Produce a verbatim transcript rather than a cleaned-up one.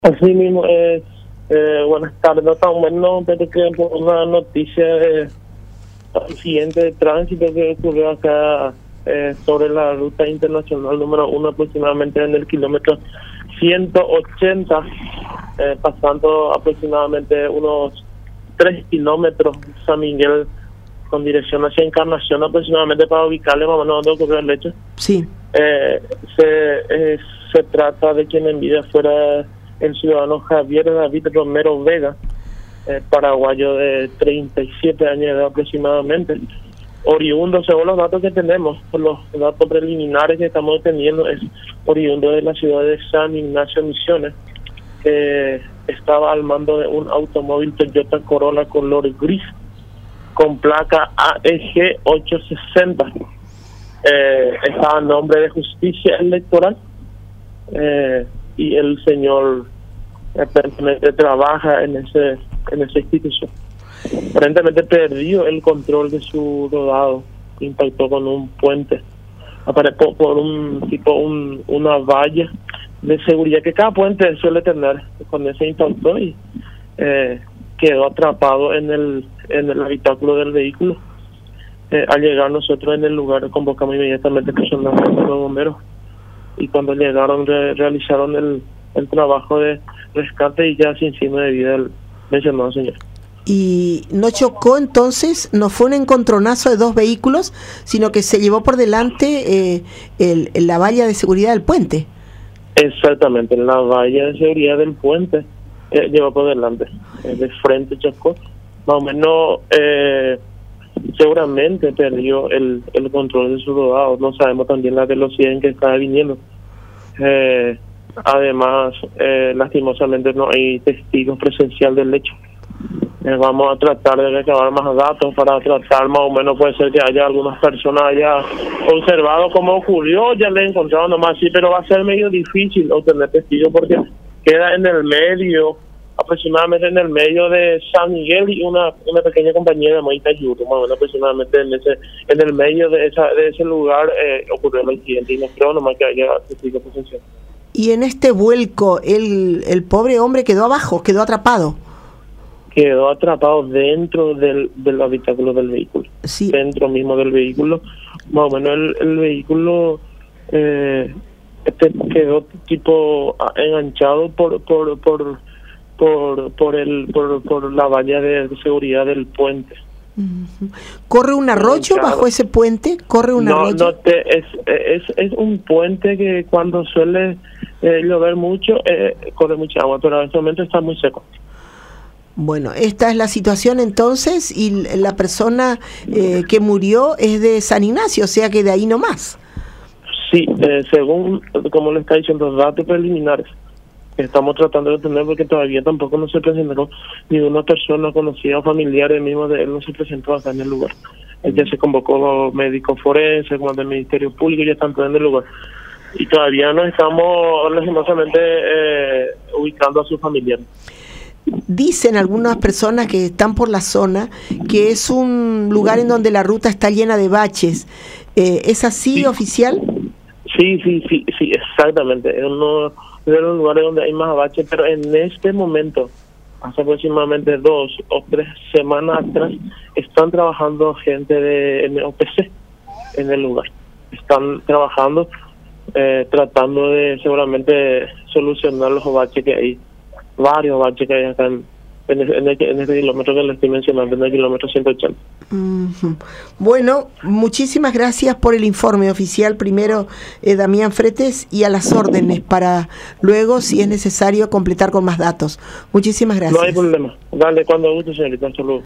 Así mismo es. Eh, buenas tardes, tan bueno, pero que por una noticia de accidente de tránsito que ocurrió acá eh, sobre la ruta internacional número uno, aproximadamente en el kilómetro ciento ochenta, eh, pasando aproximadamente unos tres kilómetros San Miguel con dirección hacia Encarnación, aproximadamente para ubicarle más o menos donde ocurrió el hecho. Sí. Eh, se, eh, se trata de quien en vida fuera el ciudadano Javier David Romero Vega, eh, paraguayo de treinta y siete años de edad aproximadamente, oriundo, según los datos que tenemos, por los datos preliminares que estamos teniendo, es oriundo de la ciudad de San Ignacio Misiones, que eh, estaba al mando de un automóvil Toyota Corolla color gris con placa A E G ochocientos sesenta. Eh, estaba a nombre de Justicia Electoral, eh, y el señor aparentemente trabaja en ese en esa institución. Aparentemente perdió el control de su rodado, impactó con un puente, apareció por un tipo un, una valla de seguridad que cada puente suele tener. Con ese impactó y eh, quedó atrapado en el en el habitáculo del vehículo. Eh, al llegar nosotros en el lugar convocamos inmediatamente personal de los bomberos, y cuando llegaron re realizaron el, el trabajo de rescate y ya sin signo de vida el mencionado señor. Y no chocó entonces, no fue un encontronazo de dos vehículos, sino que se llevó por delante eh, el, la valla de seguridad del puente. Exactamente, la valla de seguridad del puente eh, llevó por delante, eh, de frente chocó, más o menos. Eh, seguramente perdió el, el control de su rodado. No sabemos también la velocidad en que estaba viniendo. Eh, además, eh, lastimosamente no hay testigos presencial del hecho. Eh, vamos a tratar de recabar más datos para tratar más o menos, puede ser que haya algunas personas haya observado cómo ocurrió, ya le encontraron nomás, sí, pero va a ser medio difícil obtener testigos porque queda en el medio, aproximadamente en el medio de San Miguel y una una pequeña compañía de Moita Yuro, más o menos aproximadamente en ese en el medio de esa de ese lugar eh, ocurrió el accidente, y no creo nomás que haya testigos presenciales. Y en este vuelco el el pobre hombre quedó abajo, quedó atrapado. Quedó atrapado dentro del, del habitáculo del vehículo, sí. Dentro mismo del vehículo, más o menos el, el vehículo eh, este quedó tipo enganchado por por por por por el por, por la valla de seguridad del puente. ¿Corre un arroyo bajo ese puente? ¿Corre un no, arroyo? No, te, es, es es un puente que cuando suele eh, llover mucho eh, corre mucha agua, pero en este momento está muy seco. Bueno, esta es la situación entonces, y la persona eh, que murió es de San Ignacio, o sea que de ahí nomás. Sí, eh, según como le está diciendo los datos preliminares estamos tratando de tener, porque todavía tampoco no se presentó ni una persona conocida o familiar mismo de él, no se presentó acá en el lugar. Él ya se convocó médicos forenses, como del Ministerio Público, ya están todos en el lugar. Y todavía no estamos lastimosamente eh, ubicando a su familiar. Dicen algunas personas que están por la zona que es un lugar en donde la ruta está llena de baches. Eh, ¿Es así, sí, oficial? Sí, sí, sí, sí, exactamente. Es uno de los lugares donde hay más baches, pero en este momento, hace aproximadamente dos o tres semanas atrás, están trabajando gente de N O P C en el lugar. Están trabajando, eh, tratando de seguramente solucionar los baches que hay. Varios baches que hay acá en, en, el, en, el, en este kilómetro que le estoy mencionando, en el kilómetro ciento ochenta. Uh-huh. Bueno, muchísimas gracias por el informe oficial. Primero, eh, Damián Fretes, y a las órdenes para luego, si es necesario, completar con más datos. Muchísimas gracias. No hay problema. Dale, cuando guste, señorita. Hasta luego.